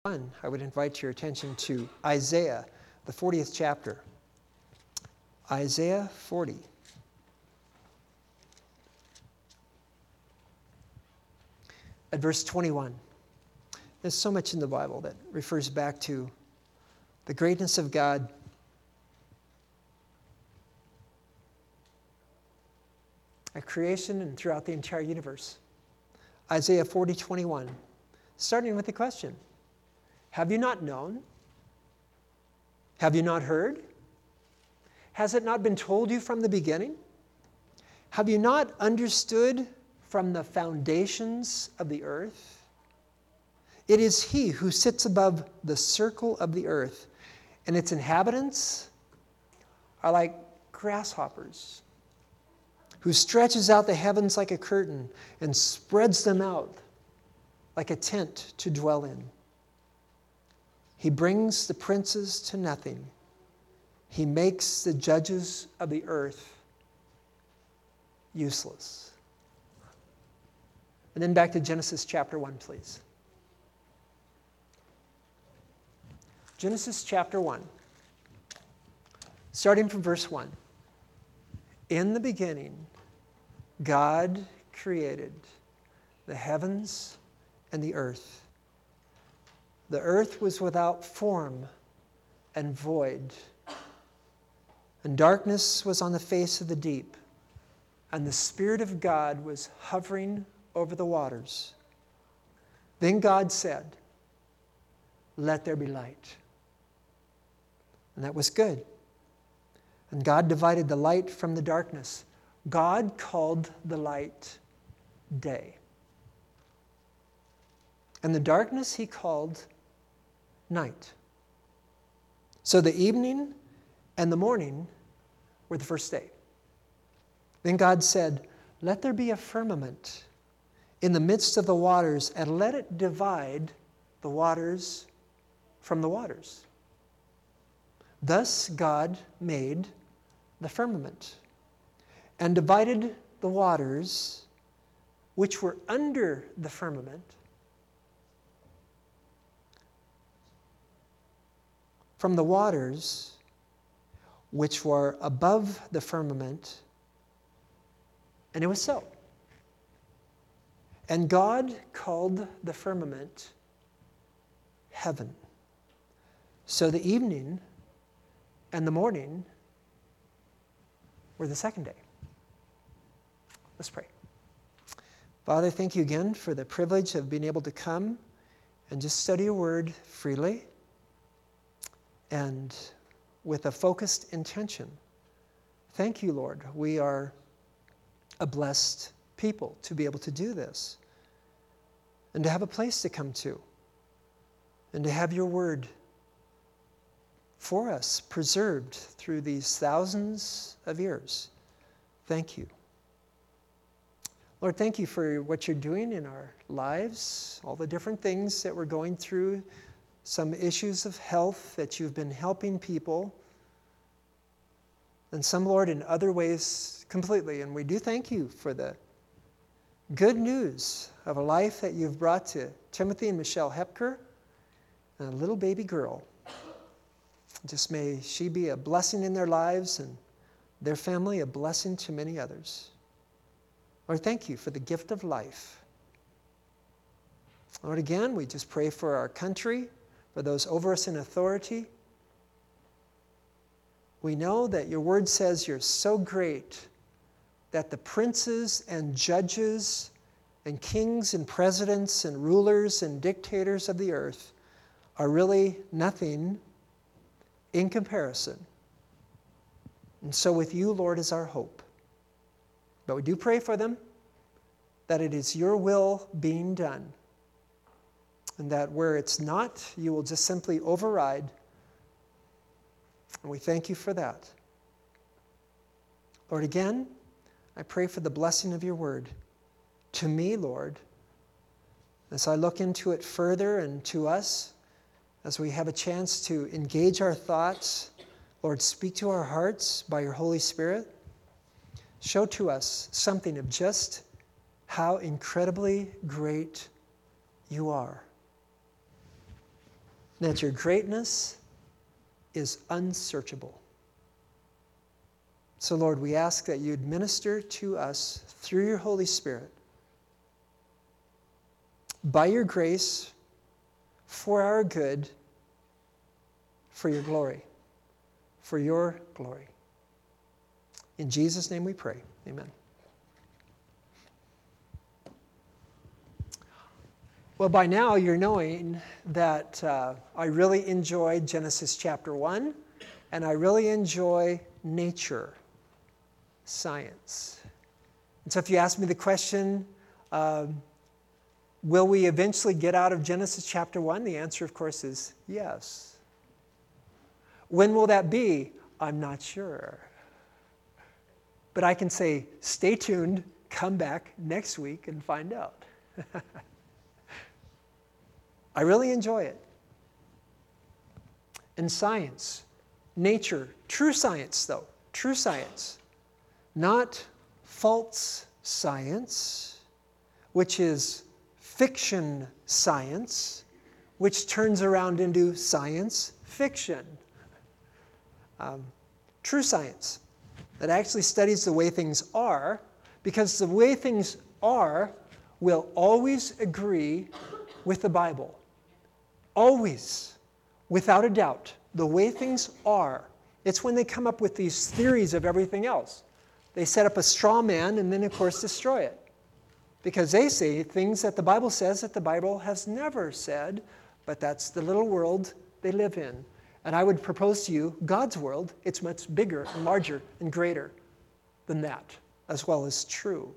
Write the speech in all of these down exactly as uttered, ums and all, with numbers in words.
One, I would invite your attention to Isaiah, the fortieth chapter. Isaiah forty. At verse twenty-one. There's so much in the Bible that refers back to the greatness of God. At creation and throughout the entire universe. Isaiah forty, twenty-one. Starting with the question. Have you not known? Have you not heard? Has it not been told you from the beginning? Have you not understood from the foundations of the earth? It is He who sits above the circle of the earth, and its inhabitants are like grasshoppers, who stretches out the heavens like a curtain and spreads them out like a tent to dwell in. He brings the princes to nothing. He makes the judges of the earth useless. And then back to Genesis chapter one, please. Genesis chapter one, starting from verse one. In the beginning, God created the heavens and the earth. The earth was without form and void, and darkness was on the face of the deep, and the Spirit of God was hovering over the waters. Then God said, "Let there be light." And that was good. And God divided the light from the darkness. God called the light day. And the darkness He called night. So the evening and the morning were the first day. Then God said, "Let there be a firmament in the midst of the waters, and let it divide the waters from the waters." Thus God made the firmament and divided the waters which were under the firmament from the waters which were above the firmament. And it was so. And God called the firmament heaven. So the evening and the morning were the second day. Let's pray. Father, thank you again for the privilege of being able to come and just study your word freely and with a focused intention. Thank you, Lord. We are a blessed people to be able to do this and to have a place to come to and to have your word for us preserved through these thousands of years. Thank you. Lord, thank you for what you're doing in our lives, all the different things that we're going through, some issues of health that you've been helping people, and some, Lord, in other ways completely. And we do thank you for the good news of a life that you've brought to Timothy and Michelle Hepker and a little baby girl. Just may she be a blessing in their lives and their family a blessing to many others. Lord, thank you for the gift of life. Lord, again, we just pray for our country, for those over us in authority. We know that your word says you're so great that the princes and judges and kings and presidents and rulers and dictators of the earth are really nothing in comparison. And so with you, Lord, is our hope. But we do pray for them, that it is your will being done. And that where it's not, you will just simply override. And we thank you for that. Lord, again, I pray for the blessing of your word to me, Lord, as I look into it further and to us, as we have a chance to engage our thoughts. Lord, speak to our hearts by your Holy Spirit. Show to us something of just how incredibly great you are. and that your greatness is unsearchable. So, Lord, we ask that you'd minister to us through your Holy Spirit, by your grace, for our good, for your glory, for your glory. In Jesus' name we pray. Amen. Well, by now you're knowing that uh, I really enjoy Genesis chapter one, and I really enjoy nature, science. And so if you ask me the question, um, will we eventually get out of Genesis chapter one? The answer, of course, is yes. When will that be? I'm not sure. But I can say, stay tuned, come back next week and find out. I really enjoy it. And science, nature, true science though, true science, not false science, which is fiction science, which turns around into science fiction. Um, true science that actually studies the way things are, because the way things are will always agree with the Bible. Always, without a doubt, the way things are. It's when they come up with these theories of everything else. They set up a straw man and then, of course, destroy it. Because they say things that the Bible says that the Bible has never said, but that's the little world they live in. And I would propose to you, God's world, it's much bigger and larger and greater than that, as well as true.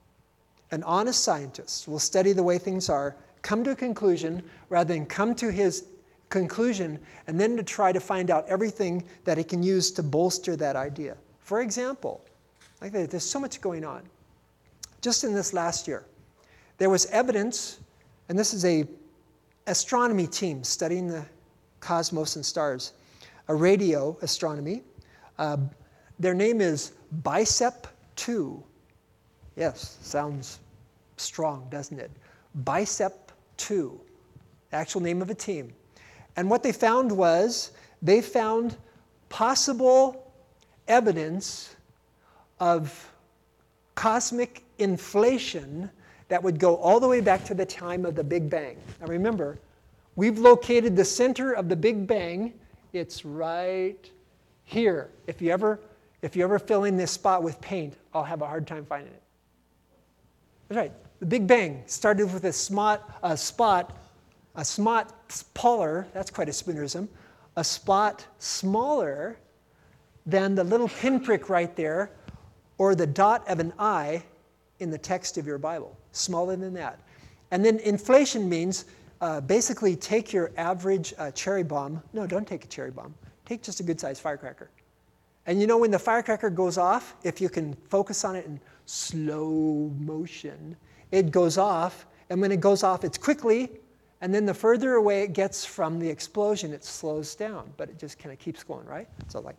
An honest scientist will study the way things are, come to a conclusion, rather than come to his conclusion and then to try to find out everything that he can use to bolster that idea. For example, like that, there's so much going on. Just in this last year, there was evidence, and this is a astronomy team studying the cosmos and stars, a radio astronomy. Uh, their name is BICEP two. Yes, sounds strong, doesn't it? BICEP two, actual name of a team. And what they found was, they found possible evidence of cosmic inflation that would go all the way back to the time of the Big Bang. Now remember, we've located the center of the Big Bang. It's right here. If you ever, if you ever fill in this spot with paint, I'll have a hard time finding it. That's right. The Big Bang started with a spot, a spot, a spot smaller, that's quite a spoonerism, a spot smaller than the little pinprick right there, or the dot of an I in the text of your Bible, smaller than that. And then inflation means uh, basically take your average uh, cherry bomb. No, don't take a cherry bomb. Take just a good-sized firecracker. And you know when the firecracker goes off, if you can focus on it in slow motion, it goes off, and when it goes off, it's quickly, and then the further away it gets from the explosion, it slows down, but it just kind of keeps going, right? So like,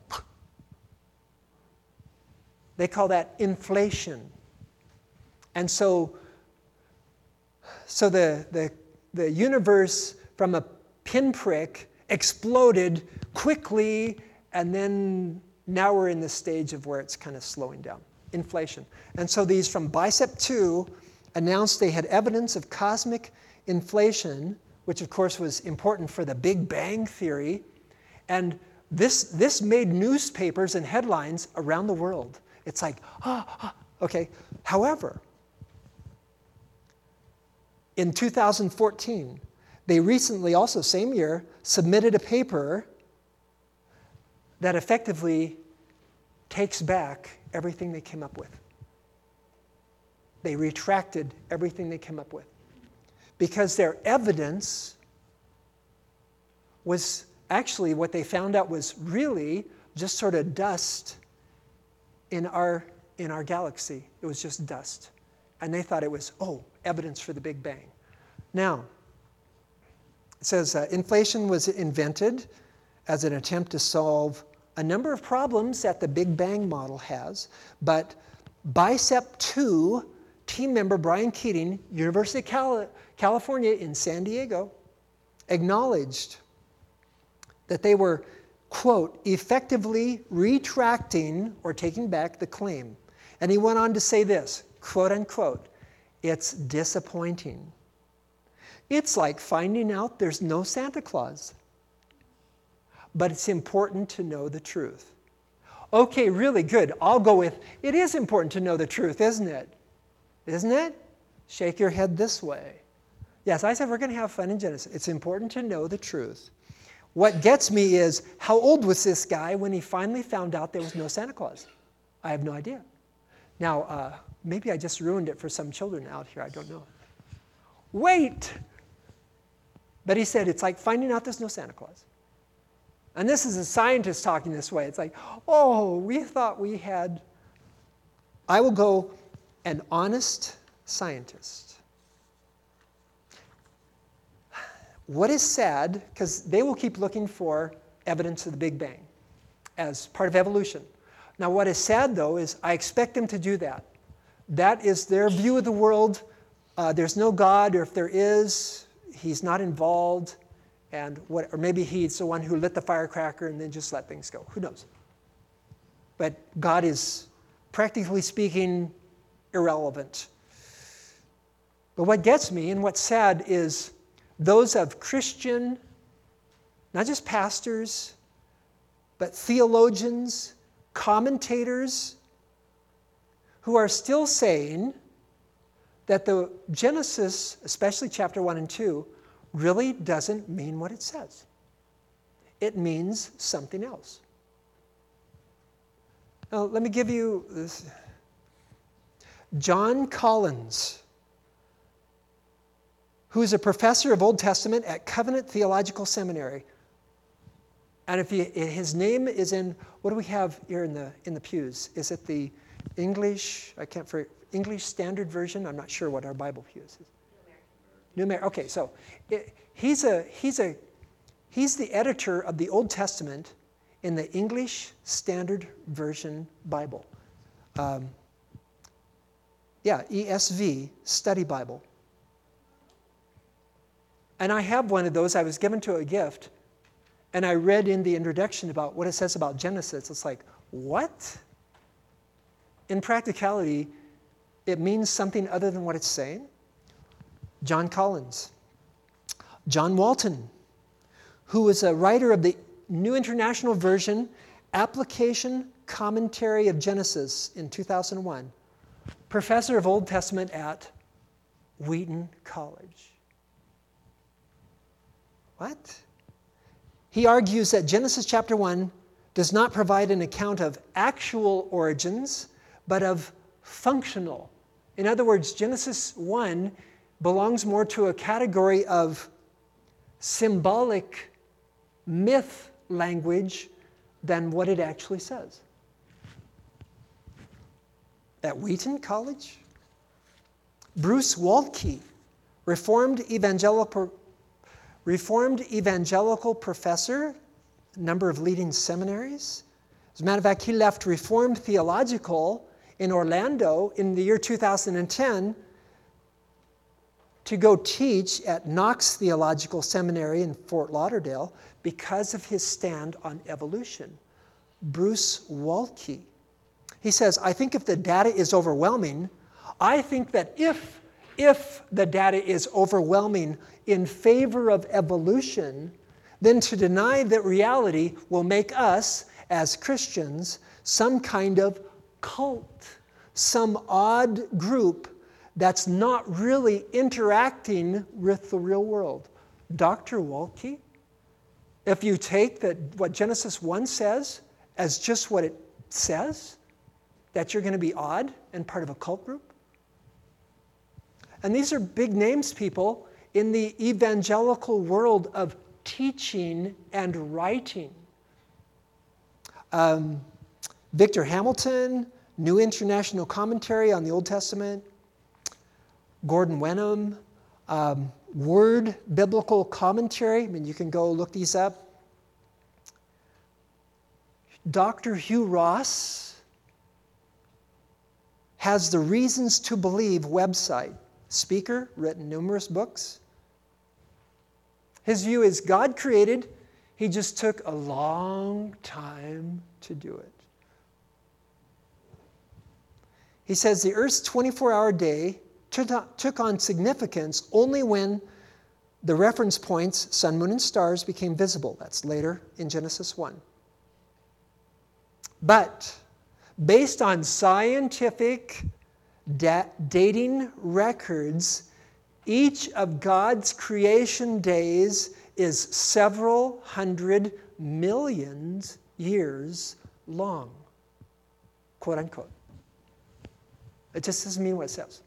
they call that inflation. And so, so the, the, the universe from a pinprick exploded quickly, and then now we're in the stage of where it's kind of slowing down. Inflation. And so these from BICEP two announced they had evidence of cosmic inflation, which of course was important for the Big Bang theory. And this, this made newspapers and headlines around the world. It's like, ah, ah, okay. However, in two thousand fourteen, they recently, also same year, submitted a paper that effectively takes back everything they came up with. They retracted everything they came up with. Because their evidence was actually, what they found out was really just sort of dust in our, in our galaxy. It was just dust. And they thought it was, oh, evidence for the Big Bang. Now, it says uh, inflation was invented as an attempt to solve a number of problems that the Big Bang model has, but BICEP two team member Brian Keating, University of Cali- California in San Diego, acknowledged that they were, quote, effectively retracting or taking back the claim. And he went on to say this, quote unquote, it's disappointing. It's like finding out there's no Santa Claus. But it's important to know the truth. Okay, really good. I'll go with, it is important to know the truth, isn't it? Isn't it? Shake your head this way. Yes, I said we're going to have fun in Genesis. It's important to know the truth. What gets me is, how old was this guy when he finally found out there was no Santa Claus? I have no idea. Now, uh, maybe I just ruined it for some children out here. I don't know. Wait! But he said, it's like finding out there's no Santa Claus. And this is a scientist talking this way. It's like, oh, we thought we had... I will go an honest scientist. What is sad, because they will keep looking for evidence of the Big Bang as part of evolution. Now, what is sad, though, is I expect them to do that. That is their view of the world. Uh, there's no God, or if there is, he's not involved. And what, or maybe he's the one who lit the firecracker and then just let things go. Who knows? But God is, practically speaking, irrelevant. But what gets me and what's sad is those of Christian, not just pastors, but theologians, commentators, who are still saying that the Genesis, especially chapter one and two, really doesn't mean what it says. It means something else. Now, let me give you this. John Collins, who is a professor of Old Testament at Covenant Theological Seminary. And if he, his name is in, what do we have here in the in the pews? Is it the English, I can't forget, English Standard Version? I'm not sure what our Bible pews is. New American. Okay, so it, he's a he's a he's the editor of the Old Testament in the English Standard Version Bible. Um, yeah, E S V Study Bible. And I have one of those. I was given to a gift, and I read in the introduction about what it says about Genesis. It's like, what? In practicality, it means something other than what it's saying. John Collins. John Walton, who was a writer of the New International Version Application Commentary of Genesis in two thousand one. Professor of Old Testament at Wheaton College. What? He argues that Genesis chapter one does not provide an account of actual origins, but of functional. In other words, Genesis one belongs more to a category of symbolic myth language than what it actually says. At Wheaton College, Bruce Waltke, Reformed Evangelical, Reformed Evangelical professor, a number of leading seminaries. As a matter of fact, he left Reformed Theological in Orlando in the year two thousand ten to go teach at Knox Theological Seminary in Fort Lauderdale because of his stand on evolution. Bruce Waltke. He says, I think if the data is overwhelming, I think that if, if the data is overwhelming in favor of evolution, then to deny that reality will make us, as Christians, some kind of cult, some odd group that's not really interacting with the real world. Doctor Waltke, if you take that what Genesis one says as just what it says, that you're going to be odd and part of a cult group? And these are big names, people, in the evangelical world of teaching and writing. Um, Victor Hamilton, New International Commentary on the Old Testament. Gordon Wenham, um, Word Biblical Commentary. I mean, you can go look these up. Doctor Hugh Ross has the Reasons to Believe website. Speaker, written numerous books. His view is God created He just took a long time to do it. He says the Earth's twenty-four hour day took on significance only when the reference points, sun, moon, and stars, became visible. That's later in Genesis one. But based on scientific da- dating records, each of God's creation days is several hundred millions years long, quote unquote. It just doesn't mean what it says.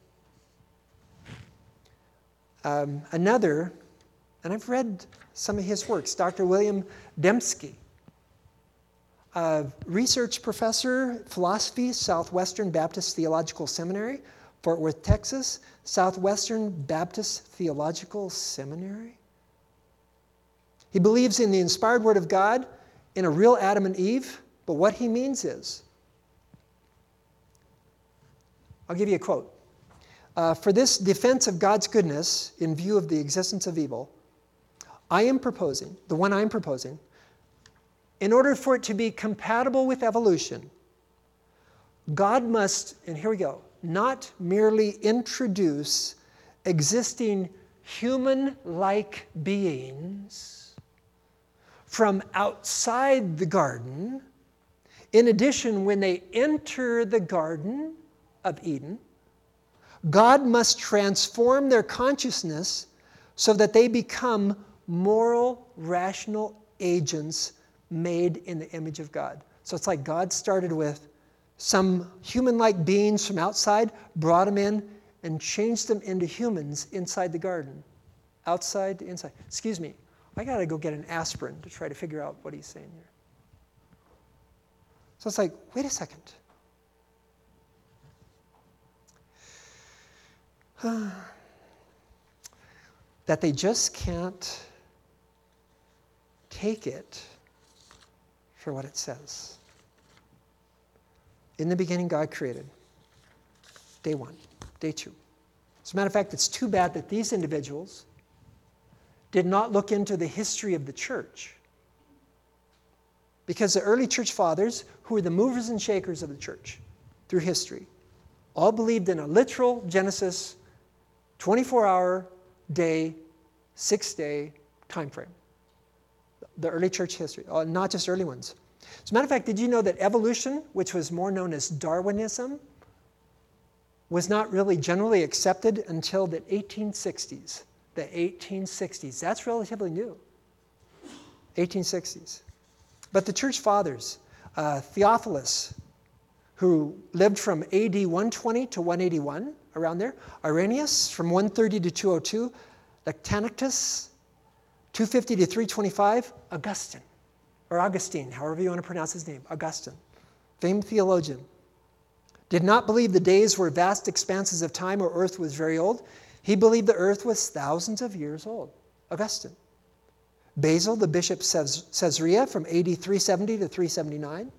Um, another, and I've read some of his works, Doctor William Dembski, a research professor, philosophy, Southwestern Baptist Theological Seminary, Fort Worth, Texas, Southwestern Baptist Theological Seminary. He believes in the inspired Word of God, in a real Adam and Eve, but what he means is, I'll give you a quote. Uh, for this defense of God's goodness in view of the existence of evil, I am proposing, the one I'm proposing, in order for it to be compatible with evolution, God must, and here we go, not merely introduce existing human-like beings from outside the garden. In addition, when they enter the Garden of Eden, God must transform their consciousness so that they become moral, rational agents made in the image of God. So it's like God started with some human-like beings from outside, brought them in, and changed them into humans inside the garden. Outside to inside. Excuse me, I got to go get an aspirin to try to figure out what he's saying here. So it's like, wait a second. That they just can't take it for what it says. In the beginning, God created. Day one, day two. As a matter of fact, it's too bad that these individuals did not look into the history of the church. Because the early church fathers, who were the movers and shakers of the church through history, all believed in a literal Genesis twenty-four hour day, six-day time frame. The early church history, not just early ones. As a matter of fact, did you know that evolution, which was more known as Darwinism, was not really generally accepted until the eighteen sixties? The eighteen sixties. That's relatively new. eighteen sixties. But the church fathers, uh, Theophilus, who lived from A D one twenty to one eighty-one, around there. Irenaeus, from one thirty to two oh two. Lactantius, two fifty to three twenty-five. Augustine, or Augustine, however you want to pronounce his name. Augustine, famed theologian. Did not believe the days were vast expanses of time or earth was very old. He believed the earth was thousands of years old. Augustine. Basil, the bishop of Caesarea, from A D three seventy to three seventy-nine.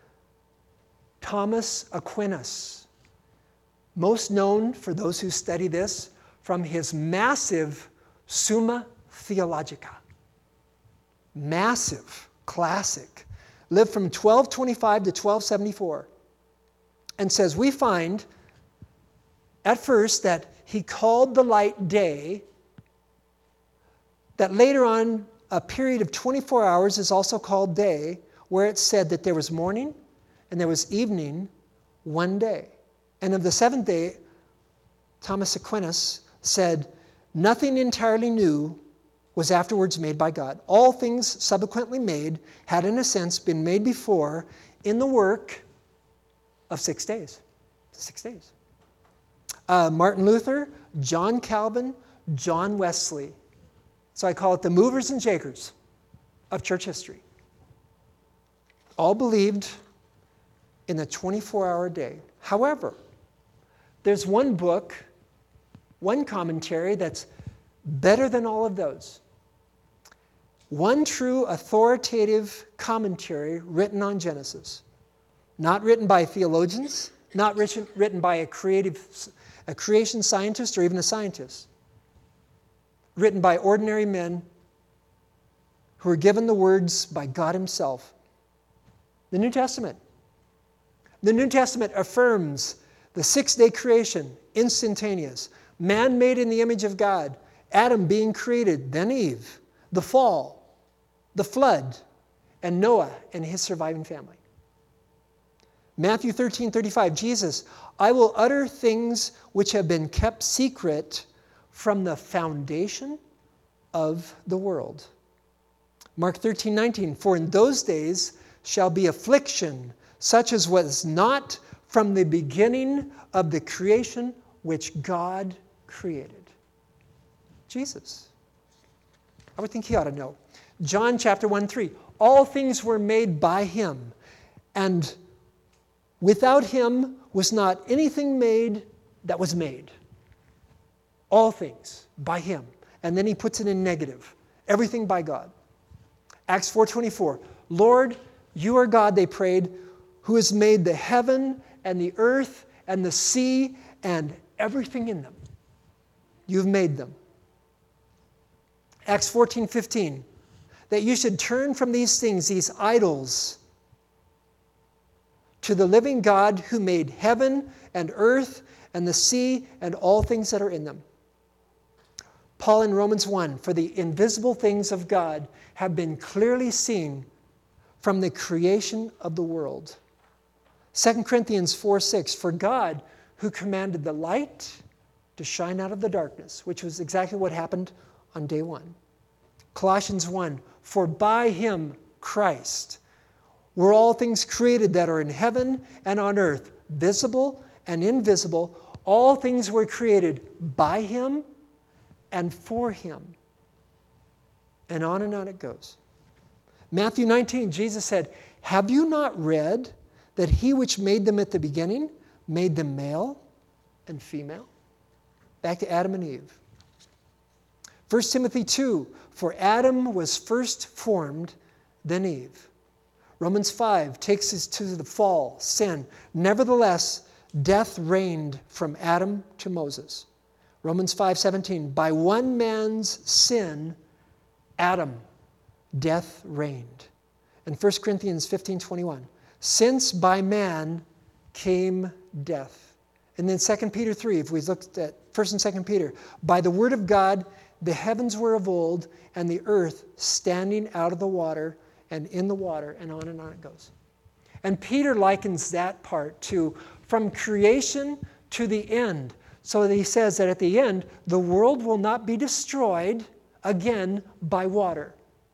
Thomas Aquinas, most known for those who study this from his massive Summa Theologica. Massive, classic. Lived from twelve twenty-five to twelve seventy-four. And says, we find at first that he called the light day, that later on a period of twenty-four hours is also called day, where it said that there was morning and there was evening one day. And of the seventh day, Thomas Aquinas said, nothing entirely new was afterwards made by God. All things subsequently made had in a sense been made before in the work of six days. Six days. Uh, Martin Luther, John Calvin, John Wesley. So I call it the movers and shakers of church history. All believed in the twenty-four hour day. However, there's one book, one commentary that's better than all of those. One true authoritative commentary written on Genesis. Not written by theologians, not written, written by a creative, a creation scientist or even a scientist. Written by ordinary men who were given the words by God himself. The New Testament. The New Testament affirms the six-day creation, instantaneous. Man made in the image of God. Adam being created, then Eve. The fall, the flood, and Noah and his surviving family. Matthew thirteen thirty-five, Jesus, I will utter things which have been kept secret from the foundation of the world. Mark thirteen nineteen, for in those days shall be affliction, such as was not from the beginning of the creation which God created. Jesus. I would think he ought to know. John chapter one three, all things were made by him, and without him was not anything made that was made. All things by him. And then he puts it in negative. Everything by God. Acts four twenty-four, Lord, you are God, they prayed, who has made the heaven and the earth and the sea and everything in them. You've made them. Acts fourteen fifteen, that you should turn from these things, these idols, to the living God who made heaven and earth and the sea and all things that are in them. Paul in Romans one, for the invisible things of God have been clearly seen from the creation of the world. Second Corinthians four six, for God who commanded the light to shine out of the darkness, which was exactly what happened on day one. Colossians one, for by him, Christ, were all things created that are in heaven and on earth, visible and invisible. All things were created by him and for him. And on and on it goes. Matthew nineteen, Jesus said, have you not read that he which made them at the beginning made them male and female? Back to Adam and Eve. First Timothy two, for Adam was first formed, then Eve. Romans five takes us to the fall, sin. Nevertheless, death reigned from Adam to Moses. Romans five seventeen, by one man's sin, Adam, death reigned. And First Corinthians fifteen twenty-one, since by man came death. And then Second Peter three, if we looked at First and Second Peter, by the word of God, the heavens were of old, and the earth standing out of the water and in the water, and on and on it goes. And Peter likens that part to from creation to the end. So that he says that at the end, the world will not be destroyed again by water,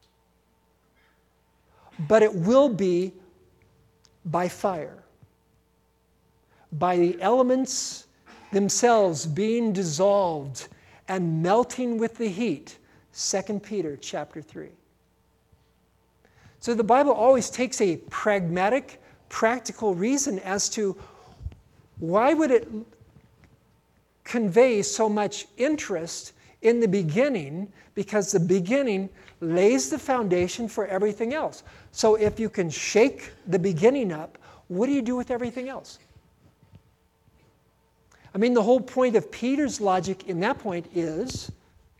but it will be by fire, by the elements themselves being dissolved and melting with the heat. Second Peter chapter three. So the Bible always takes a pragmatic, practical reason as to why would it convey so much interest in the beginning, because the beginning lays the foundation for everything else. So if you can shake the beginning up, what do you do with everything else? I mean, the whole point of Peter's logic in that point is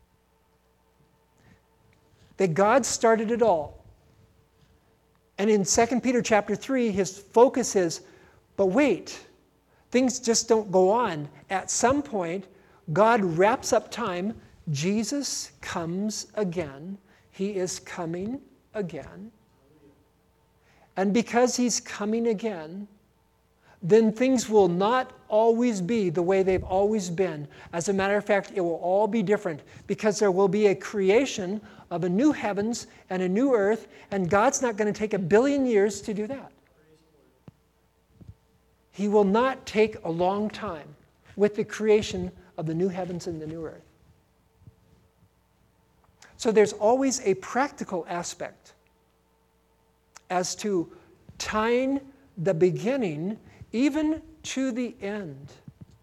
that God started it all. And in Second Peter chapter three, his focus is, but wait, things just don't go on. At some point, God wraps up time. Jesus comes again. He is coming again. And because he's coming again, then things will not always be the way they've always been. As a matter of fact, it will all be different, because there will be a creation of a new heavens and a new earth, and God's not going to take a billion years to do that. He will not take a long time with the creation of the new heavens and the new earth. So there's always a practical aspect as to tying the beginning even to the end.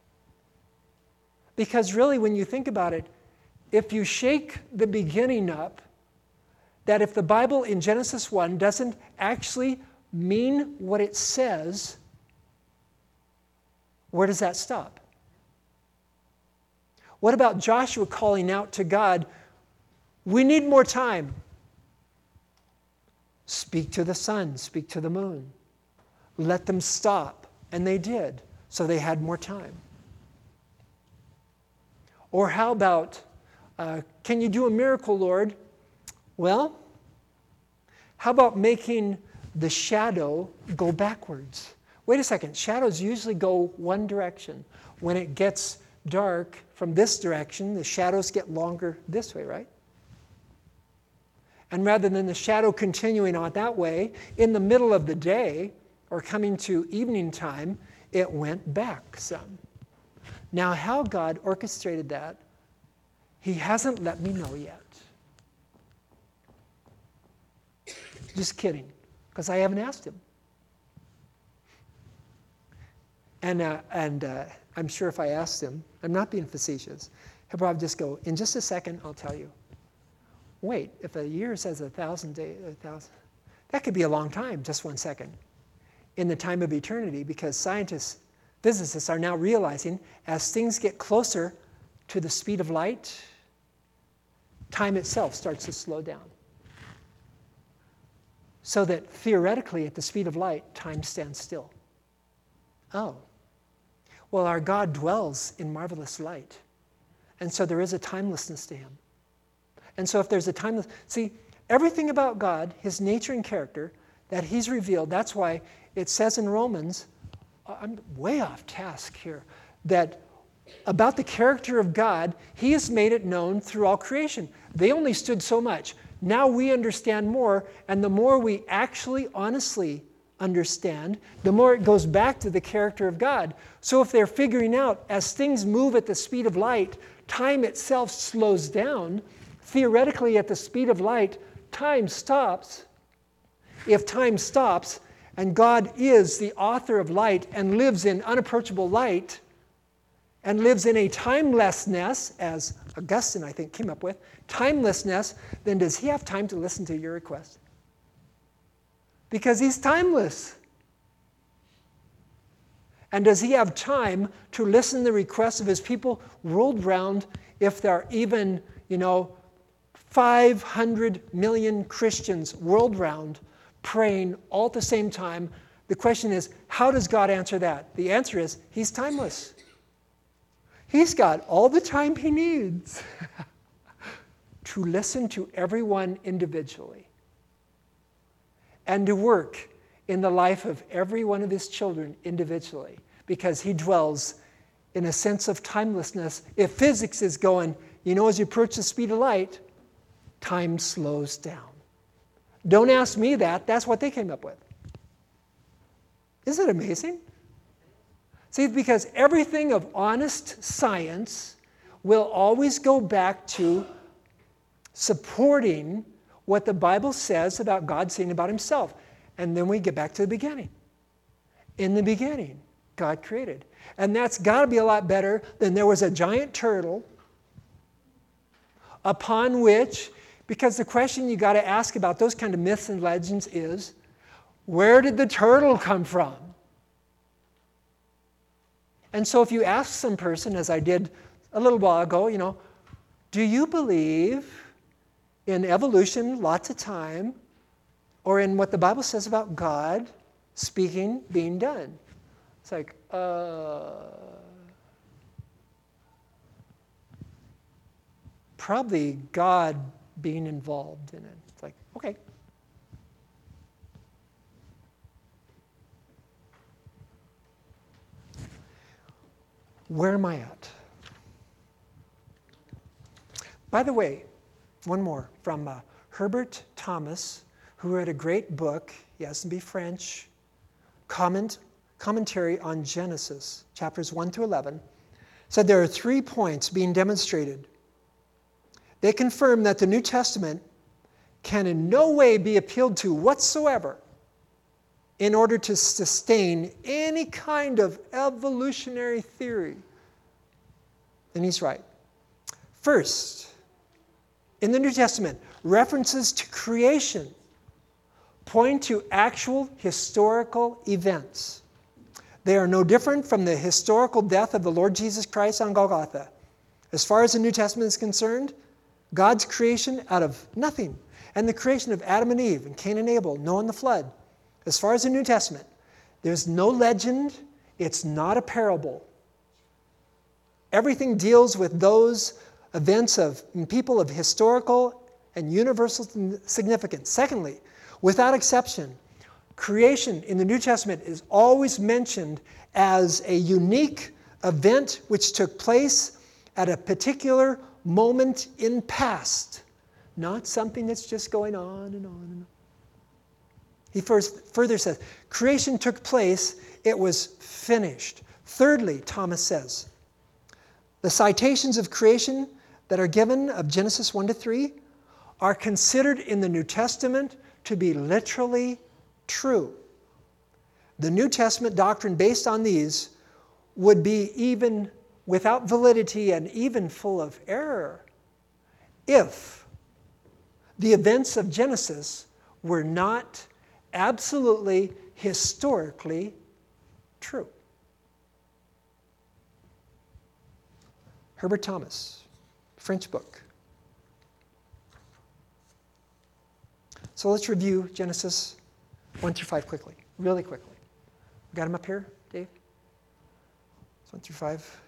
Because really, when you think about it, if you shake the beginning up, that if the Bible in Genesis one doesn't actually mean what it says, where does that stop? What about Joshua calling out to God, we need more time. speak to the sun, speak to the moon. Let them stop. And they did. So they had more time. Or how about, uh, can you do a miracle, Lord? Well, how about making the shadow go backwards? Wait a second. Shadows usually go one direction. When it gets dark from this direction, the shadows get longer this way, right? And rather than the shadow continuing on that way, in the middle of the day, or coming to evening time, it went back some. Now, how God orchestrated that, He hasn't let me know yet. Just kidding, because I haven't asked Him. And, uh, and uh, I'm sure if I asked Him, I'm not being facetious, He'll probably just go, in just a second, I'll tell you. Wait, if a year says a thousand days, a thousand, that could be a long time, just one second. In the time of eternity, because scientists, physicists are now realizing as things get closer to the speed of light, time itself starts to slow down. So that theoretically, at the speed of light, time stands still. Oh. Well, our God dwells in marvelous light. And so there is a timelessness to Him. And so if there's a timeless... See, everything about God, His nature and character, that He's revealed, that's why it says in Romans, I'm way off task here, that about the character of God, He has made it known through all creation. They only stood so much. Now we understand more, and the more we actually, honestly understand, the more it goes back to the character of God. So if they're figuring out, as things move at the speed of light, time itself slows down, theoretically at the speed of light, time stops. If time stops, and God is the author of light and lives in unapproachable light and lives in a timelessness, as Augustine, I think, came up with, timelessness, then does He have time to listen to your request? Because He's timeless. And does He have time to listen to the requests of His people world round if there are even, you know, five hundred million Christians world round praying all at the same time? The question is, how does God answer that? The answer is, He's timeless. He's got all the time He needs to listen to everyone individually and to work in the life of every one of His children individually, because He dwells in a sense of timelessness. If physics is going, you know, as you approach the speed of light, time slows down. Don't ask me that. That's what they came up with. Isn't it amazing? See, because everything of honest science will always go back to supporting what the Bible says about God saying about Himself. And then we get back to the beginning. In the beginning, God created. And that's got to be a lot better than there was a giant turtle upon which, because the question you got to ask about those kind of myths and legends is, where did the turtle come from? And so if you ask some person, as I did a little while ago, you know, do you believe in evolution lots of time, or in what the Bible says about God speaking, being done? It's like, uh, probably God being involved in it. It's like, okay. Where am I at? By the way, one more from uh, Herbert Thomas, who wrote a great book, he has to be French, comment, commentary on Genesis, chapters one through eleven, said there are three points being demonstrated. They confirm that the New Testament can in no way be appealed to whatsoever in order to sustain any kind of evolutionary theory. And he's right. First, in the New Testament, references to creation point to actual historical events. They are no different from the historical death of the Lord Jesus Christ on Golgotha. As far as the New Testament is concerned, God's creation out of nothing. and the creation of Adam and Eve and Cain and Abel, Noah and the flood. As far as the New Testament, there's no legend. It's not a parable. Everything deals with those events of people of historical and universal significance. Secondly, without exception, creation in the New Testament is always mentioned as a unique event which took place at a particular moment in past, not something that's just going on and on and on. He first, further says, creation took place, it was finished. Thirdly, Thomas says, the citations of creation that are given of Genesis one to three are considered in the New Testament to be literally true. The New Testament doctrine based on these would be even without validity and even full of error if the events of Genesis were not absolutely historically true. Herbert Thomas, French book. So let's review Genesis one through five quickly, really quickly. Got them up here, Dave? one through five.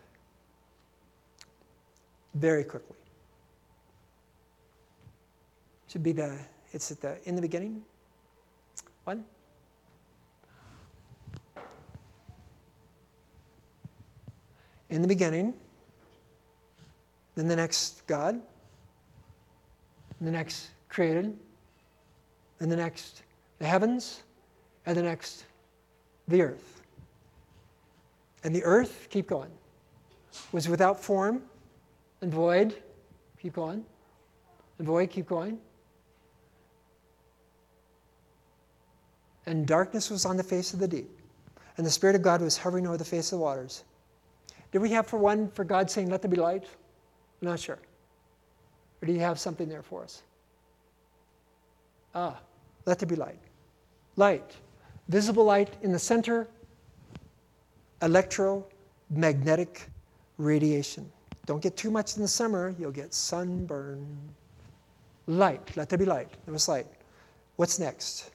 Very quickly. Should be the, it's at the, in the beginning. One. In the beginning. Then the next, God. And the next, created. And the next, the heavens. And the next, the earth. And the earth, keep going, was without form and void. Keep going. And void, keep going. And darkness was on the face of the deep. And the Spirit of God was hovering over the face of the waters. Did we have for one, for God saying, let there be light? I'm not sure. Or do you have something there for us? Ah, let there be light. Light. Visible light in the center. Electromagnetic radiation. Don't get too much in the summer, you'll get sunburn. Light. Let there be light. There was light. What's next?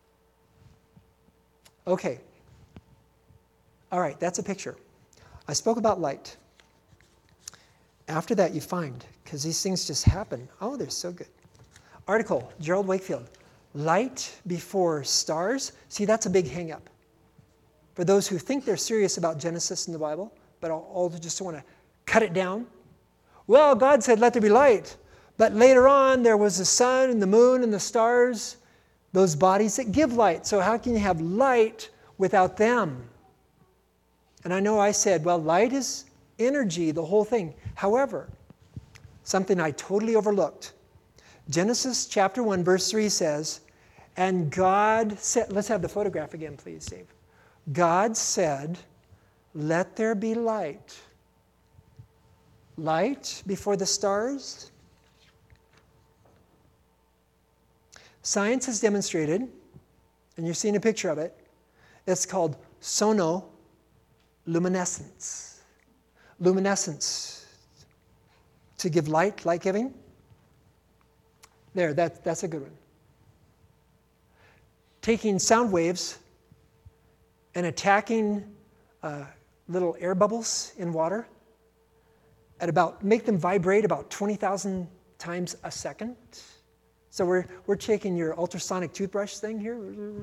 Okay. All right, that's a picture. I spoke about light. After that, you find, because these things just happen. Oh, they're so good. Article, Gerald Wakefield. Light before stars. See, that's a big hang-up. For those who think they're serious about Genesis in the Bible, but all just want to cut it down. Well, God said, let there be light. But later on, there was the sun and the moon and the stars, those bodies that give light. So how can you have light without them? And I know I said, well, light is energy, the whole thing. However, something I totally overlooked. Genesis chapter one, verse three says, and God said, let's have the photograph again, please, Dave. God said, let there be light. Light before the stars. Science has demonstrated, and you're seeing a picture of it, it's called sonoluminescence. Luminescence. To give light, light giving. There, that, that's a good one. Taking sound waves and attacking uh, little air bubbles in water at about, make them vibrate about twenty thousand times a second. So we're, we're taking your ultrasonic toothbrush thing here.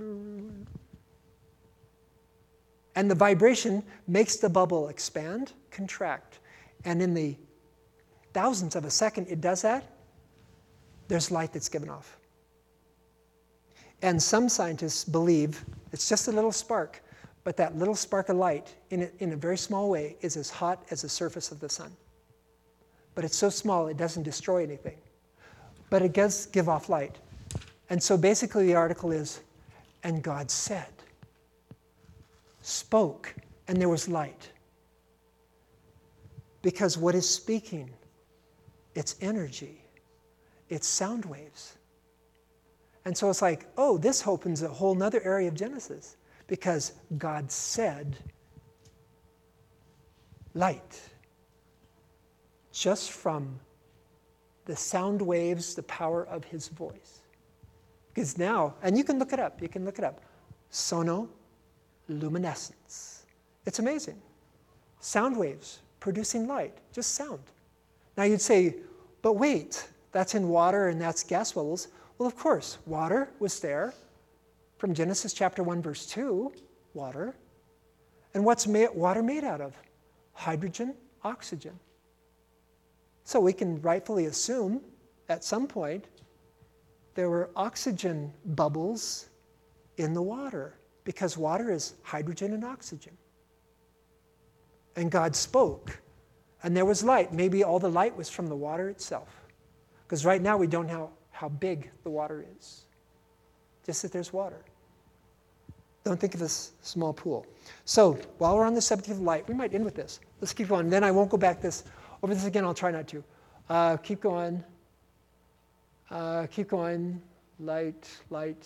And the vibration makes the bubble expand, contract. And in the thousandths of a second it does that, there's light that's given off. And some scientists believe it's just a little spark, but that little spark of light, in a, in a very small way, is as hot as the surface of the sun. But it's so small it doesn't destroy anything. But it does give off light. And so basically the article is, and God said, spoke, and there was light. Because what is speaking? It's energy. It's sound waves. And so it's like, oh, this opens a whole other area of Genesis. Because God said, light. Just from the sound waves, the power of his voice. Because now, and you can look it up, you can look it up. Sonoluminescence. It's amazing. Sound waves producing light, just sound. Now you'd say, but wait, that's in water and that's gas bubbles. Well, of course, water was there from Genesis chapter one, verse two, water. And what's ma- water made out of? Hydrogen, oxygen. So we can rightfully assume at some point there were oxygen bubbles in the water because water is hydrogen and oxygen. And God spoke, and there was light. Maybe all the light was from the water itself. Because right now we don't know how big the water is. Just that there's water. Don't think of this small pool. So while we're on the subject of light, we might end with this. Let's keep going. Then I won't go back this over this again. I'll try not to. Uh, keep going. Uh, keep going. Light, light.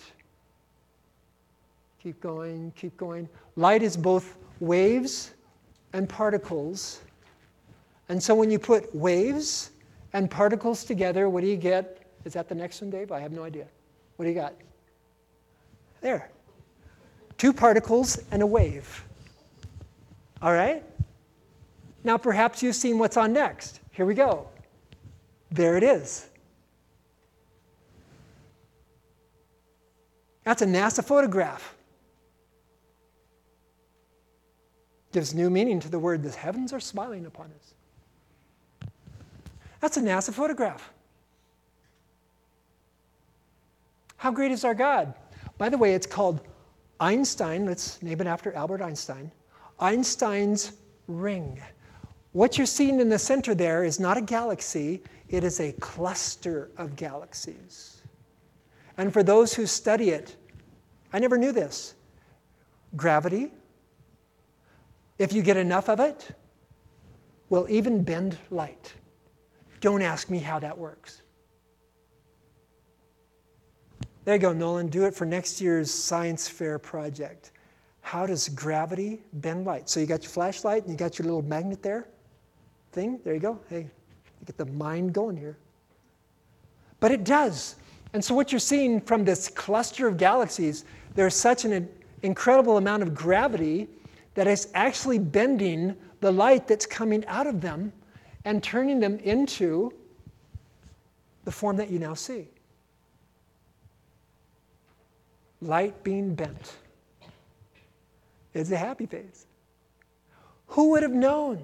Keep going, keep going. Light is both waves and particles. And so when you put waves and particles together, what do you get? Is that the next one, Dave? I have no idea. What do you got? There. Two particles and a wave. All right? Now perhaps you've seen what's on next. Here we go. There it is. That's a NASA photograph. Gives new meaning to the word, the heavens are smiling upon us. That's a NASA photograph. How great is our God? By the way, it's called Einstein, let's name it after Albert Einstein, Einstein's ring. What you're seeing in the center there is not a galaxy, it is a cluster of galaxies. And for those who study it, I never knew this. Gravity, if you get enough of it, will even bend light. Don't ask me how that works. There you go, Nolan. Do it for next year's science fair project. How does gravity bend light? So you got your flashlight and you got your little magnet there thing. There you go. Hey, you get the mind going here. But it does. And so what you're seeing from this cluster of galaxies, there's such an incredible amount of gravity that it's actually bending the light that's coming out of them and turning them into the form that you now see. Light being bent. It's a happy face. Who would have known?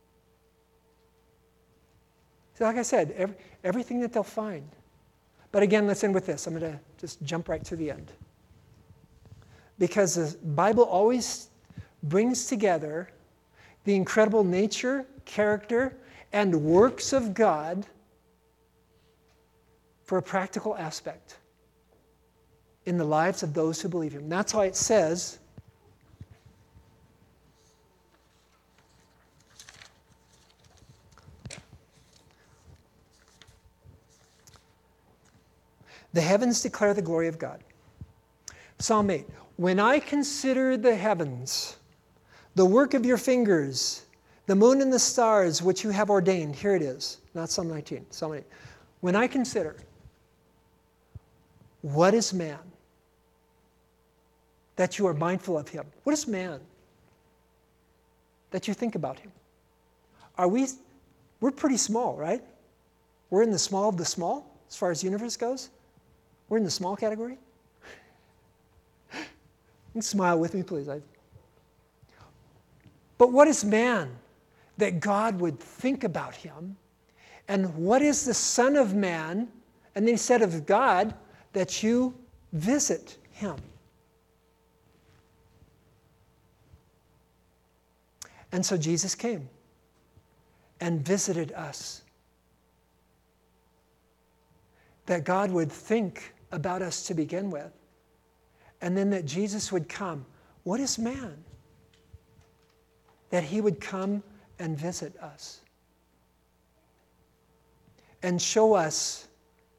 So like I said, every, everything that they'll find. But again, let's end with this. I'm going to just jump right to the end. Because the Bible always brings together the incredible nature, character, and works of God for a practical aspect in the lives of those who believe Him. That's why it says, the heavens declare the glory of God. Psalm eight, when I consider the heavens, the work of your fingers, the moon and the stars which you have ordained, here it is, not Psalm nineteen, Psalm eight. When I consider, what is man that you are mindful of him? What is man that you think about him? Are we, we're pretty small, right? We're in the small of the small as far as the universe goes. We're in the small category. Smile with me, please. I... But what is man that God would think about him? And what is the Son of Man, and then he said of God, that you visit him? And so Jesus came and visited us. That God would think about us to begin with. And then that Jesus would come. What is man? That he would come and visit us. And show us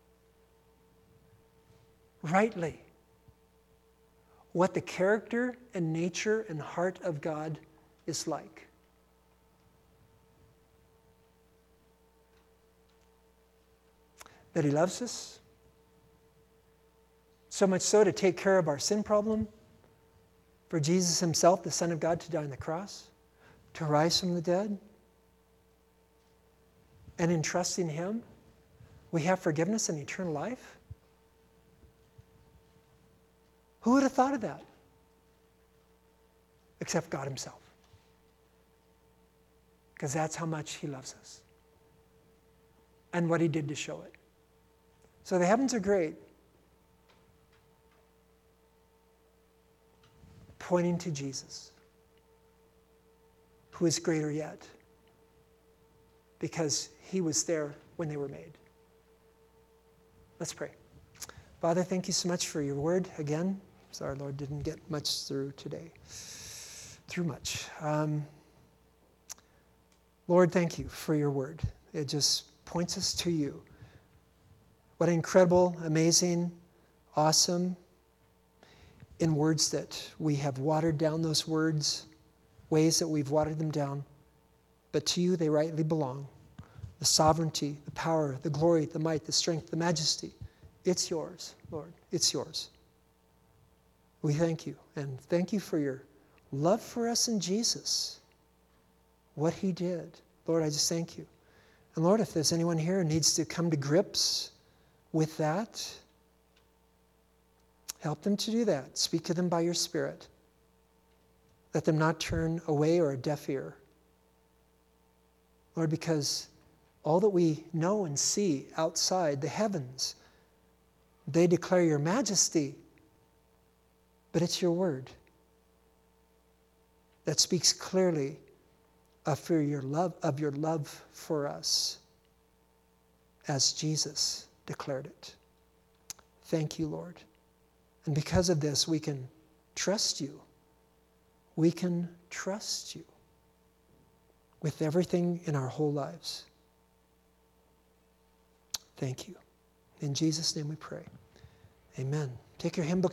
rightly what the character and nature and heart of God is like. That he loves us So much so to take care of our sin problem, for Jesus himself, the Son of God, to die on the cross, to rise from the dead. And in trusting him, we have forgiveness and eternal life. Who would have thought of that? Except God himself. Because that's how much he loves us. And what he did to show it. So the heavens are great. Pointing to Jesus, who is greater yet, because he was there when they were made. Let's pray. Father, thank you so much for your word again. Sorry, Lord, didn't get much through today. Through much. Um, Lord, thank you for your word. It just points us to you. What incredible, amazing, awesome, in words that we have watered down those words, ways that we've watered them down, but to you they rightly belong. The sovereignty, the power, the glory, the might, the strength, the majesty, it's yours, Lord. It's yours. We thank you, and thank you for your love for us in Jesus, what he did. Lord, I just thank you. And Lord, if there's anyone here who needs to come to grips with that, help them to do that. Speak to them by your Spirit. Let them not turn away or a deaf ear. Lord, because all that we know and see outside the heavens, they declare your majesty, but it's your word that speaks clearly of for your love, of your love for us, as Jesus declared it. Thank you, Lord. And because of this, we can trust you. We can trust you with everything in our whole lives. Thank you. In Jesus' name we pray. Amen. Take your hymn book.